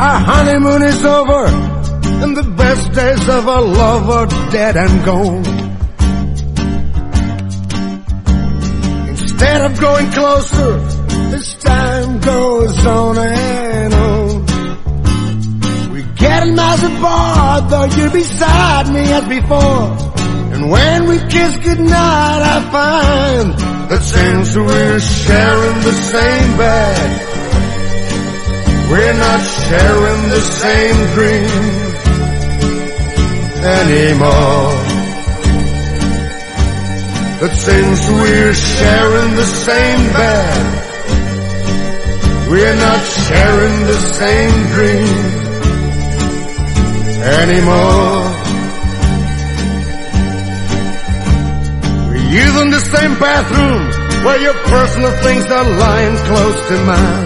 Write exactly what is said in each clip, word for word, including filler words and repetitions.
Our honeymoon is over, and the best days of our love are dead and gone. Instead of going closer, this time goes on and on. We're getting miles apart, though you're beside me as before. And when we kiss goodnight, I find that since we're sharing the same bed, we're not sharing the same dream anymore. That since we're sharing the same bed, we're not sharing the same dream anymore. We're using the same bathroom where your personal things are lying close to mine.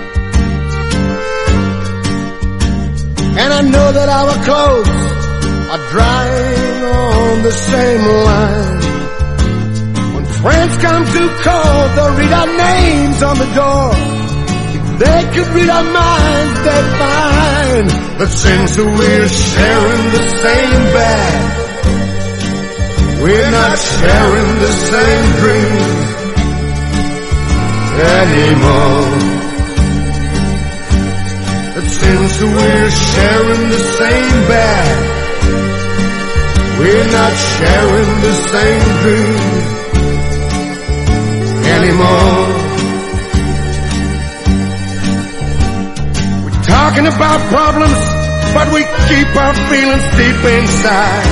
And I know that our clothes are drying on the same line. When friends come to call, they'll read our names on the door. If they could read our minds, they'd find that since we're sharing the same bed, we're not sharing the same dream anymore. That since we're sharing the same bed, we're not sharing the same dream anymore. We're talking about problems, but we keep our feelings deep inside.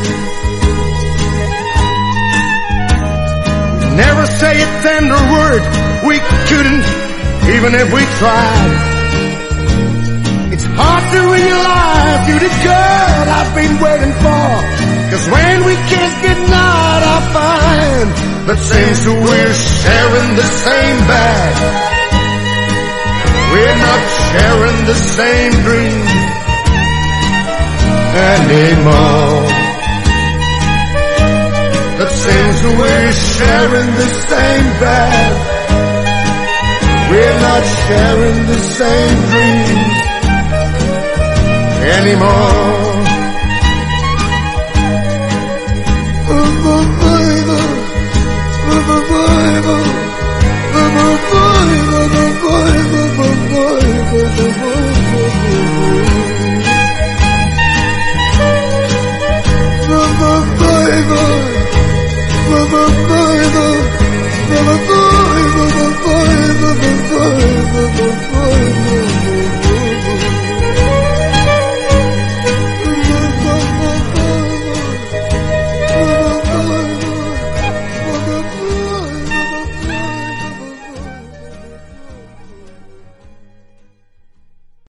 We never say a tender word, we couldn't, even if we tried. It's hard to realize you're the girl I've been waiting for. Cause when we kiss goodnight, I find that since we're sharing the same bed, we're not sharing the same dream anymore. That since we're sharing the same bed, we're not sharing the same dreams anymore.